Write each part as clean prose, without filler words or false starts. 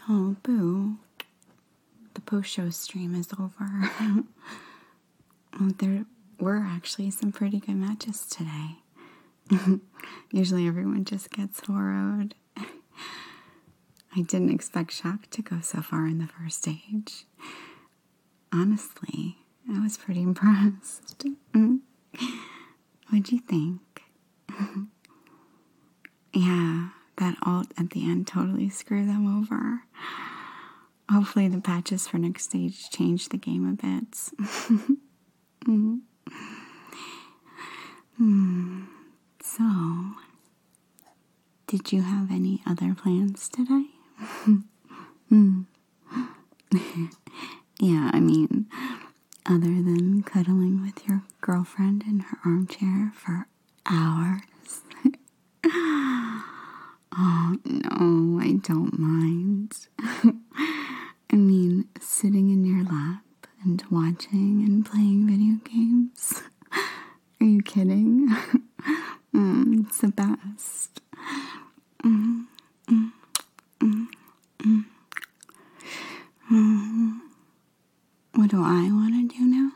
Oh, boo. The post-show stream is over. There were actually some pretty good matches today. Usually everyone just gets horror'd. I didn't expect Shaq to go so far in the first stage. Honestly, I was pretty impressed. What'd you think? Yeah, that ult at the end totally screwed them over. Hopefully the patches for next stage change the game a bit. So, did you have any other plans today? Yeah, I mean, other than cuddling with your girlfriend in her armchair for hours. Oh, no, I don't mind. I mean, sitting in your lap and watching and playing video games. Are you kidding? It's the best. What do I want to do now?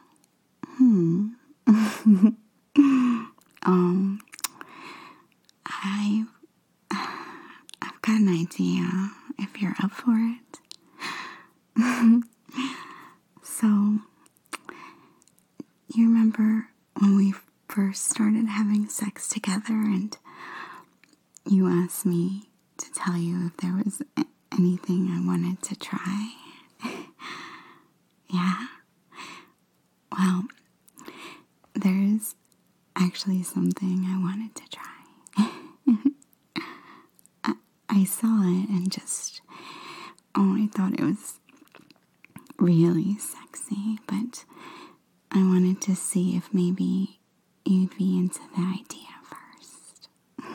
I've got an idea, if you're up for it. So, you remember when we first started having sex together and you asked me to tell you if there was anything I wanted to try? Yeah? Well, there's actually something I wanted to try. I saw it and I thought it was really sexy, but I wanted to see if maybe you'd be into the idea first.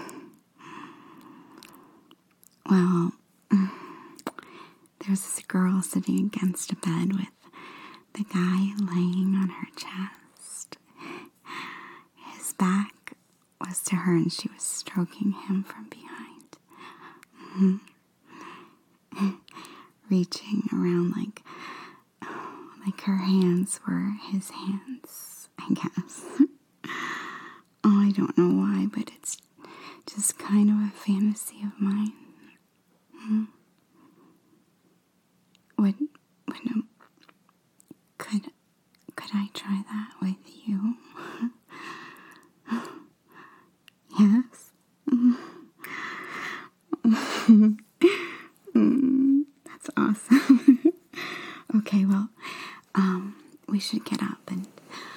Well, there's this girl sitting against a bed with the guy laying on her chest. His back was to her and she was stroking him from behind. Reaching around like her hands were his hands, I guess. Oh, I don't know why, but it's just kind of a fantasy of mine. Could I try that with you? Yes? That's awesome. Okay, well, we should get up and,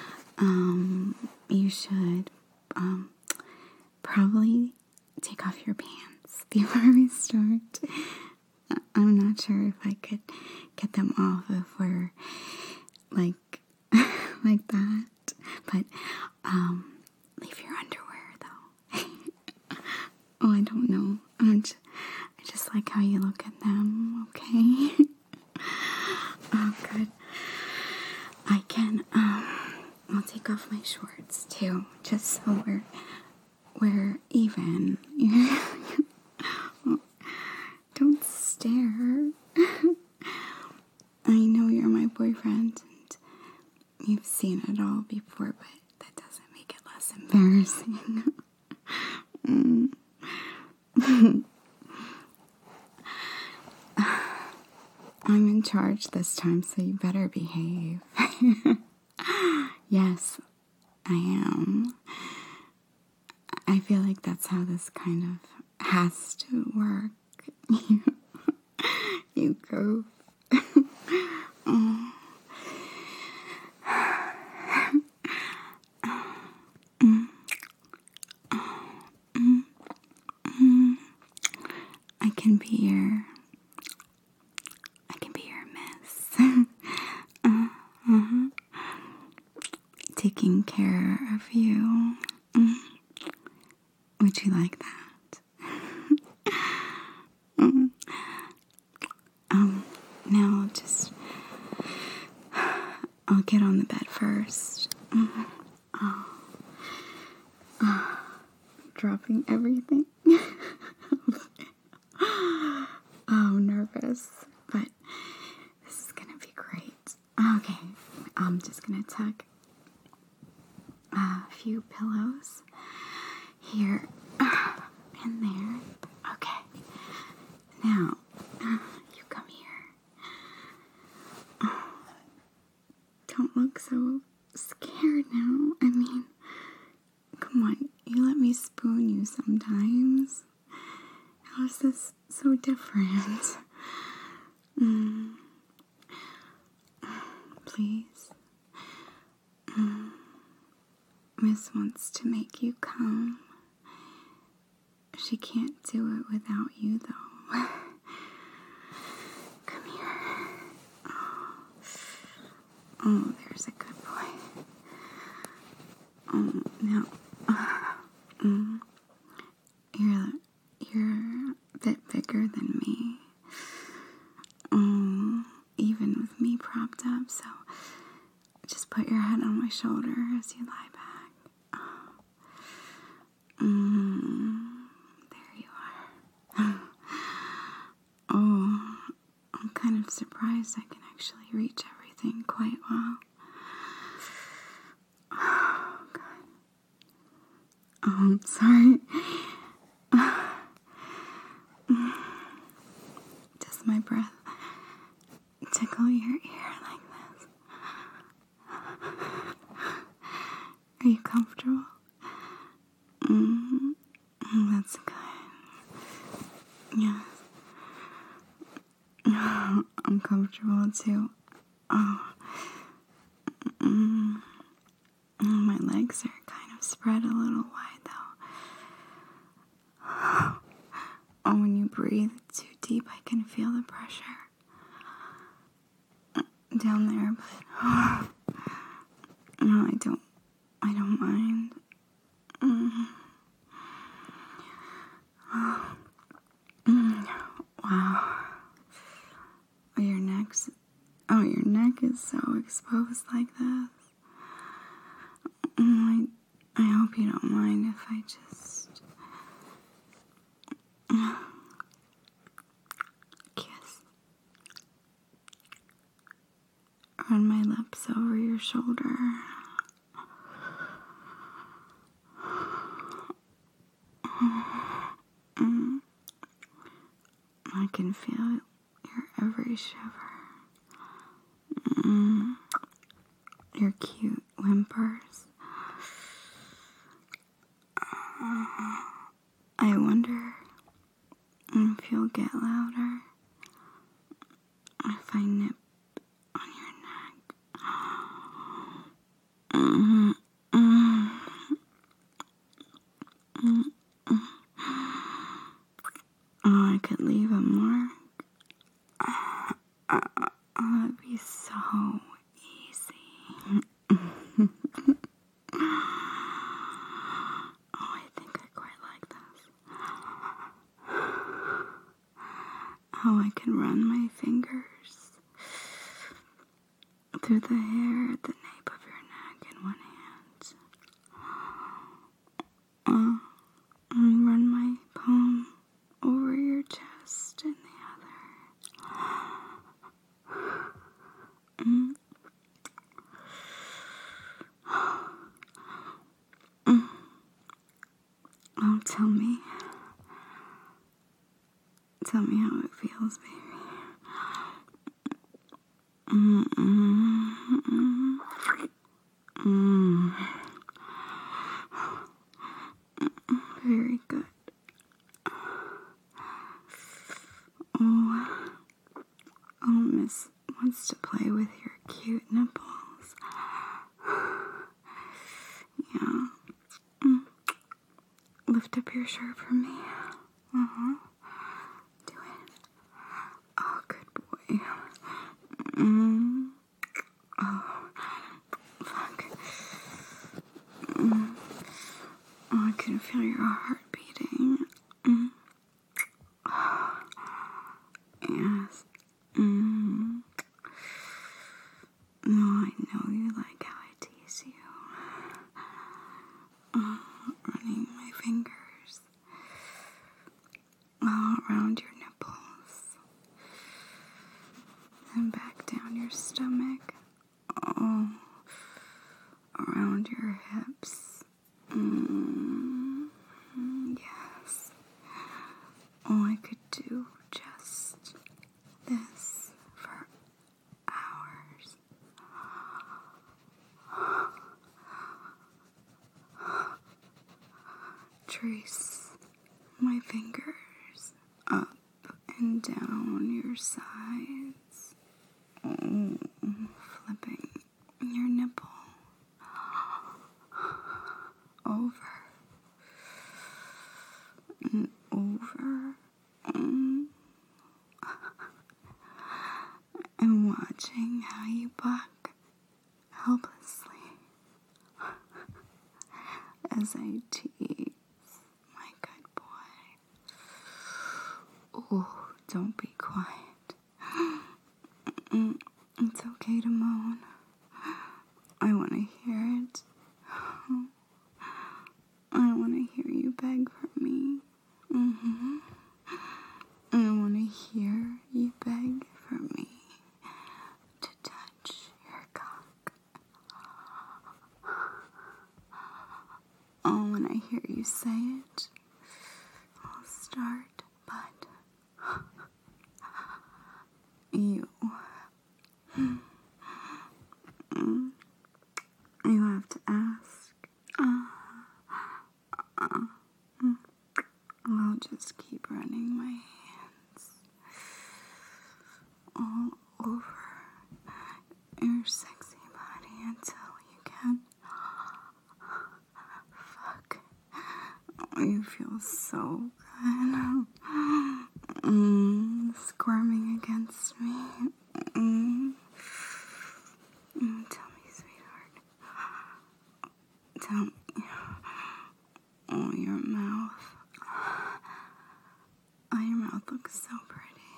you should, probably take off your pants before we start. I'm not sure if I could get them off if we're, like that, but, leave your underwear, though. Oh, I don't know. I just like how you look at them, okay? Oh, good. I can, I'll take off my shorts, too, just so we're even. Don't stare. I know you're my boyfriend, and you've seen it all before, but that doesn't make it less embarrassing. I'm in charge this time, so you better behave. Yes, I am. I feel like that's how this kind of has to work. You goof. I can be your miss. Taking care of you. Would you like that? Now I'll get on the bed first. Dropping everything. Oh, nervous. I'm just gonna tuck a few pillows here and there. Okay. Now, you come here. Don't look so scared now. I mean, come on. You let me spoon you sometimes. How is this so different? Please. Miss wants to make you come. She can't do it without you, though. Come here. Oh, there's a good boy. Oh, now, you're a bit bigger than me. Even with me propped up, so just put your head on my shoulder as you lie back. There you are. Oh, I'm kind of surprised I can actually reach everything quite well. Oh, God. Oh, I'm sorry. Does my breath tickle your ear like this? Are you comfortable? That's good. Yes. I'm comfortable too. My legs are kind of spread a little wide though. When you breathe too deep, I can feel the pressure down there, but no, I don't mind. Wow. Your neck is so exposed like this. I hope you don't mind if I just kiss. Run my lips over your shoulder. I can feel your every shiver. Your cute whimpers. I wonder if you'll get louder if I nip on your neck. Oh, I could leave a mark. It'd be so easy. I think I quite like this. How I can run my fingers through the hair at the nape of your neck in one hand. And run my palm over your chest in the other. Oh, tell me how it feels, baby. Very good. Oh, Miss wants to play with your cute nipples. Yeah. Lift up your shirt for me. Do it. Oh, good boy. Oh, fuck. Oh, I can feel your heart beating. Yes. No, I know you like how I tease you. Running my fingers all around your nipples and back down your stomach. Oh. do just this for hours. Trace my fingers up and down your sides, flipping your nipple over and over, and watching how you buck helplessly as I tease my good boy. Oh, don't be quiet. It's okay to moan. I want to hear it. I want to hear you beg for me. I want to hear you beg for me to touch your cock. Oh, when I hear you say it, I'll start, but you have to ask. I'll just keep running my hands all over your sexy body until you can fuck. Oh, you feel so good. Squirming against me. Tell me, sweetheart. Tell me. Oh, your mouth. Oh, your mouth looks so pretty.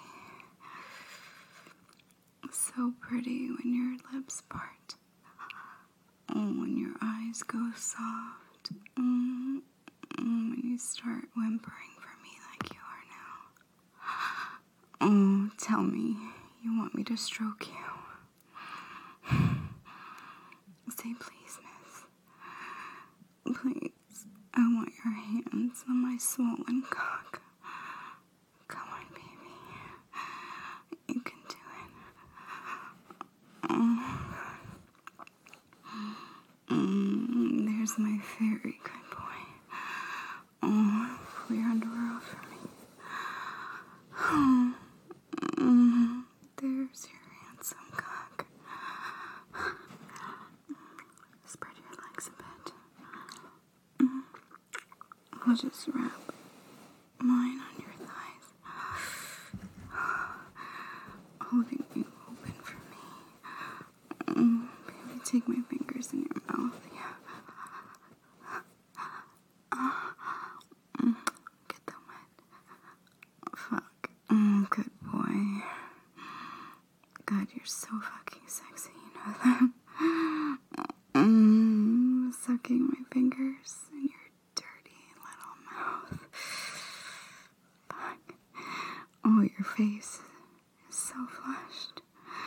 So pretty when your lips part. Oh, when your eyes go soft. When you start whimpering for me like you are now. Oh, tell me you want me to stroke you. Say please, miss. Please, I want your hands on my swollen cock. Come on, baby. You can do it. There's my very good boy. Oh, pull your underwear off for me. There's your handsome cock. Spread your legs a bit. I'll just wrap mine on your thighs, holding you open for me. Baby, take my fingers in your mouth, yeah. Get them wet. Fuck. Good boy. God, you're so fucking sexy, you know that? Sucking my fingers in your dirty little mouth. Fuck. Oh, your face is so flushed.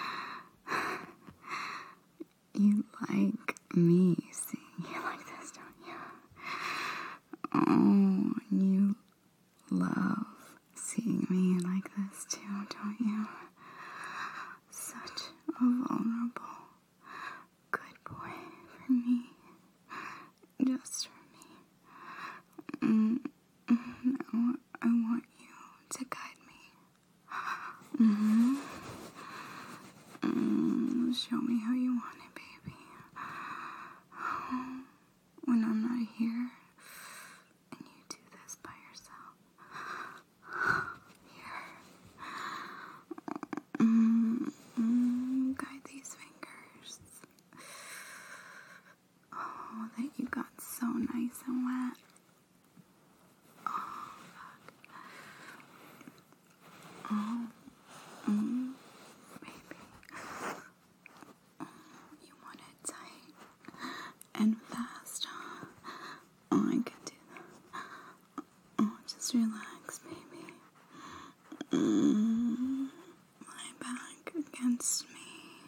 You like me seeing you like this, don't you? Oh, you love seeing me like this too, don't you? Such a vulnerable, good boy for me. Just for me. Now I want you to guide me. Show me how you want it, baby. When I'm not here, and you do this by yourself. Here. Guide these fingers. Oh, that you got so nice and wet. Oh, fuck. Oh, baby. You want it tight and fast, huh? Oh, I could do that. Oh, just relax, baby. Lie back against me.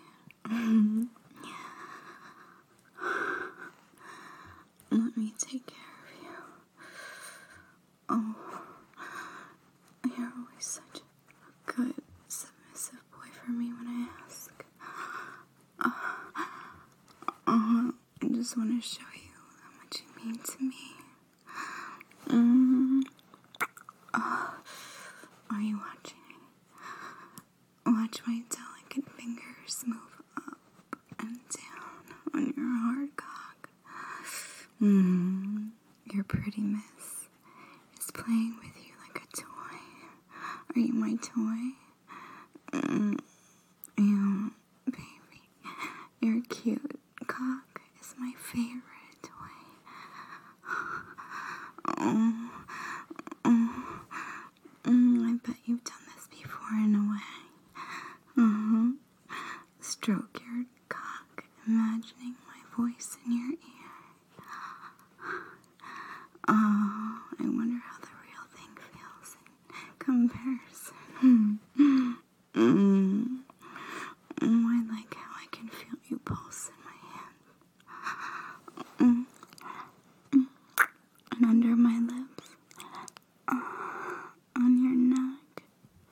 Let me take care of you. Oh, you're always such a good, submissive boy for me when I ask. I just want to show you how much you mean to me. Are you watching? Watch my delicate fingers move up and down on your hard cock. Your pretty miss is playing with you like a toy. Are you my toy? Yeah, baby. Your cute cock is my favorite toy. I bet you've done this before in a way. Stroke your cock, imagining my voice in your ear. I wonder how the real thing feels in comparison. I like how I can feel you pulse in my hand. And under my lips. On your neck.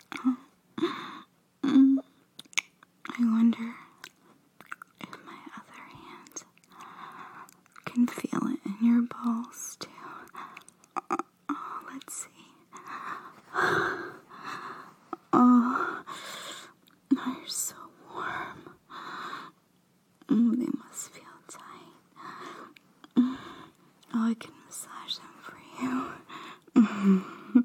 I wonder if my other hand can feel it in your balls too. Let's see. Oh, they're so warm. They must feel tight. I can massage them for you.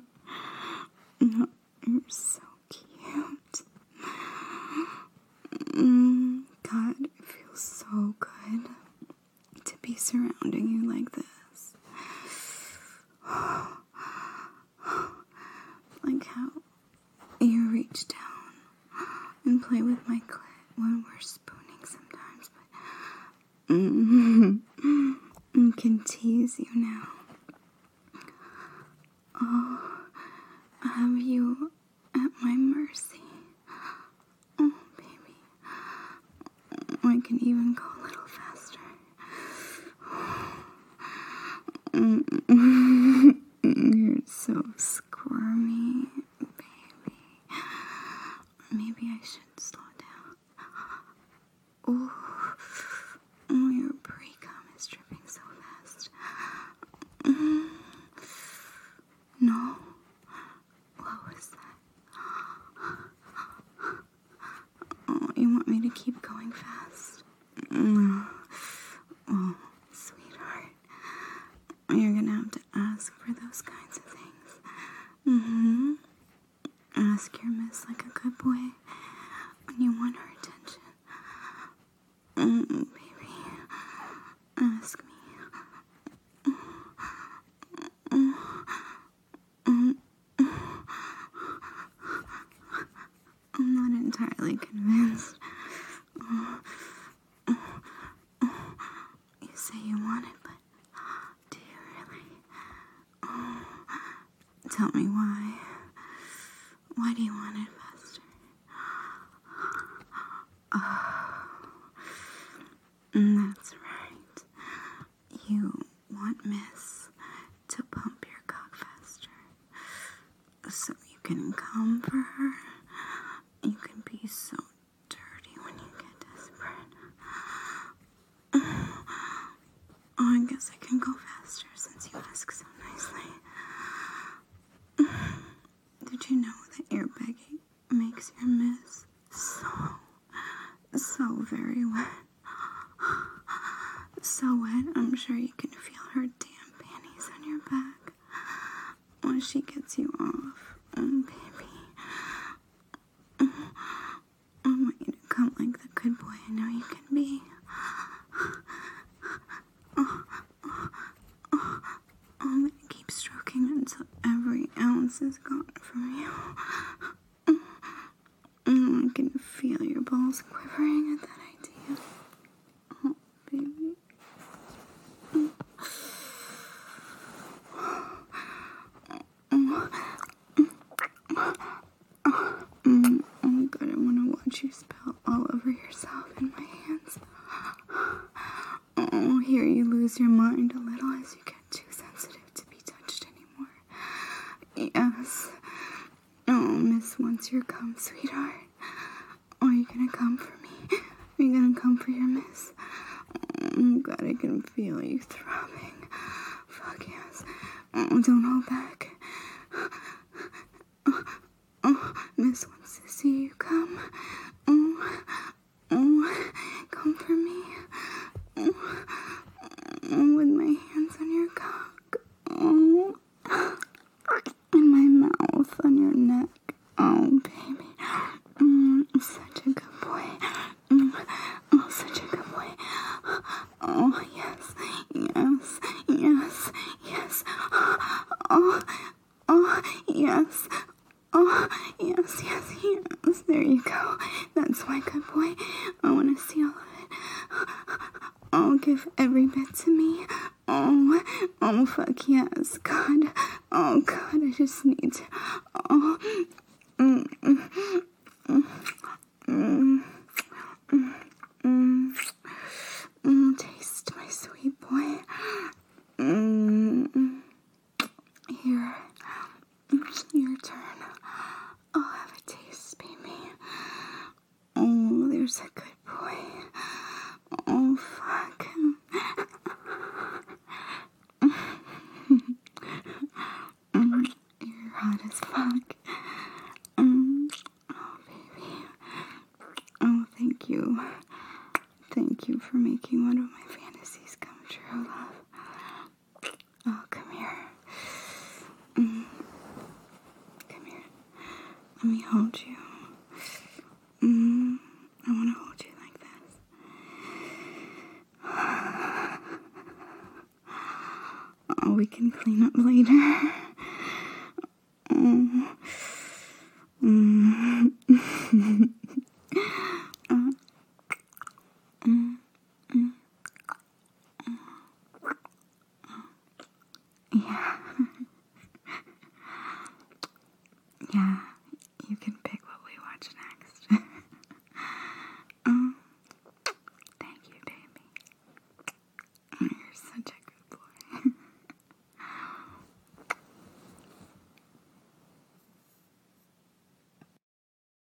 You're so cute. God, it feels so good to be surrounding you like this. Like how you reach down and play with my clit when we're spooning sometimes, but I can tease you now. Oh, I have you at my mercy. Oh, baby. I can even go a little faster. You're so squirmy, baby. Maybe I should slow down. Oh, your pre-cum is dripping so fast. No. What was that? Oh, you want me to keep going fast? Oh, sweetheart. You're gonna have to ask for those kinds of things. Ask your miss like a good boy when you want her attention. Baby, ask me. I'm not entirely convinced. You say you want it, but do you really? Tell me why. Why do you want it faster? That's right. You want Miss to pump your cock faster so you can come for her. You can be so dirty when you get desperate. Oh, I guess I can go faster since you ask so nicely. Did you know that your begging makes your miss so very wet? So wet, I'm sure you can feel her damp panties on your back when she gets you off. Oh, baby. I want you to come like the good boy I know you can be. I'm gonna keep stroking until every ounce is gone from you. I can feel your balls quivering at that idea. Oh, baby. Oh, God, I want to watch you spill all over yourself in my hands. Oh, here you lose your mind a little as you get too sensitive to be touched anymore. Yes. Oh, Miss wants your cum, sweetheart. Are you gonna come for me? Are you gonna come for your miss? Oh, God, I can feel you throbbing. Fuck yes. Oh, don't hold back. Miss wants to see you come. Come for me. With my hands on your cock. And my mouth on your neck. Oh, baby. Such a good boy. Such a good boy. Oh, yes. Yes. Yes. Yes. Yes. Yes, yes, yes. There you go. That's my good boy. I want to see all of it. Oh, give every bit to me. Oh, fuck yes. God. Oh, God, I just need to. Oh. Taste my sweet boy. Here. Your turn. Oh, have a taste, baby. Oh, there's a good boy. Oh, fuck. You're hot as fuck. Oh, baby. Oh, thank you. Thank you for making one of my fantasies come true, love. Oh, come here. Come here. Let me hold you. I want to hold you like this. Oh, we can clean up later. Yeah.